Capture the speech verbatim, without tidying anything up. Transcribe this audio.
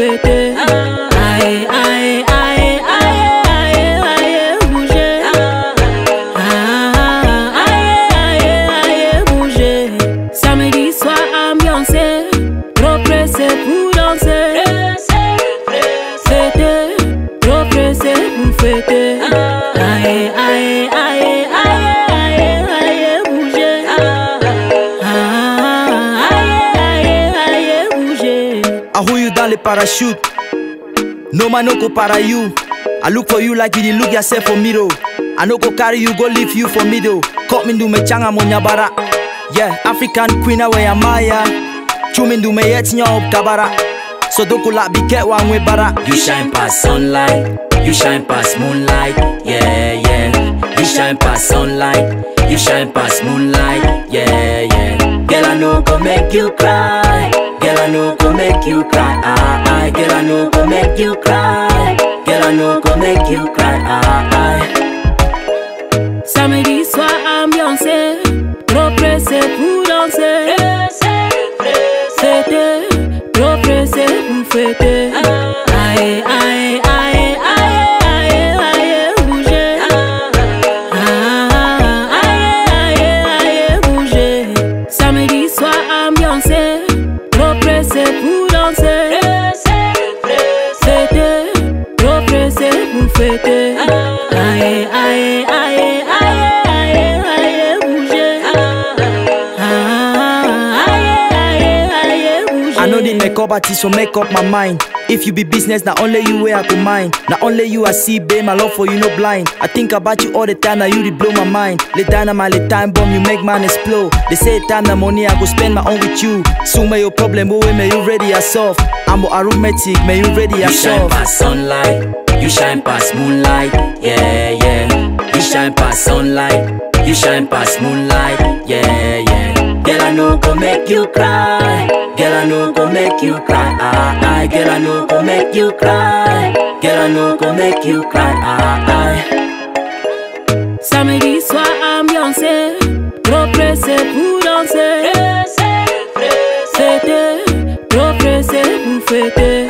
fêter. Aïe, aïe, aïe, aïe, aïe, aïe, bouger. Aïe, aïe, aïe, bouger. Samedi soir ambiancé, trop pressé pour danser. Fêter, trop pressé pour fêter. Aïe, aïe, aïe, aïe, aïe, aïe, bouger. Aïe, aïe, bouger. I hold you dans les parachutes. No man no go para you. I look for you like you did look yourself for me though. I no go carry you, go leave you for me though. Cut me do me changa monyabara. Yeah, African queen away amaya. Chumi do me yet up kabara. So don't go like be get one way bara. You shine past sunlight, you shine past moonlight, yeah, yeah. You shine past sunlight, you shine past moonlight, yeah, yeah. Girl, I know go make you cry. Girl, I know go make you cry. Ah, ah. Girl, I know go make you cry. Girl, I know go make you cry. Ah, ah. Samedi soir ambiancé, trop pressé pour danser. Fêter, trop pressé pour fêter. Aïe, aïe, aïe, aïe, aïe, aïe, bouger. Aïe, aïe, aïe, bouger. Samedi soir ambiancé, trop pressé pour danser. Fêter, trop pressé pour fêter. Aïe, aïe, aïe, aïe, aïe, aïe, bouger. Aïe, aïe, bouger. I know the makeup artist, so make up my mind. If you be business, not only you where I go mind. Not only you I see, babe, my love for you no blind. I think about you all the time, now you really blow my mind. Lay down on my lay time bomb, you make man explode. They say time the money, I go spend my own with you. Soon may your problem, but may you ready yourself. I'm arithmetic, may you ready You shine yourself. past sunlight, you shine past moonlight, yeah, yeah. You shine past sunlight, you shine past moonlight, yeah, yeah. Girl, I know go make you cry. Girl, I know go make you cry. Ah, ah. Girl, I know go make you cry. Girl, I know go make you cry. Ah, ah. Samedi soir ambiancé, trop pressé pour danser. Fêter, trop pressé pour fêter.